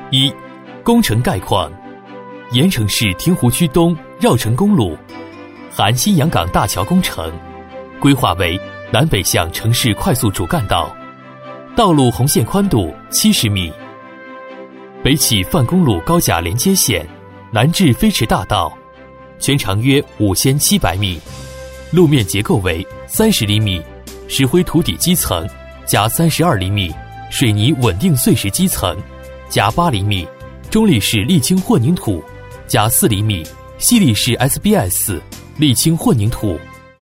一、工程概况。盐城市汀湖区东绕城公路含新阳港大桥工程，规划为南北向城市快速主干道，道路红线宽度70米。北起范公路高架连接线，南至飞驰大道，全长约5700米，路面结构为30厘米石灰土底基层加32厘米水泥稳定碎石基层加8厘米中力式沥青混凝土加4厘米细粒式 SBS 沥青混凝土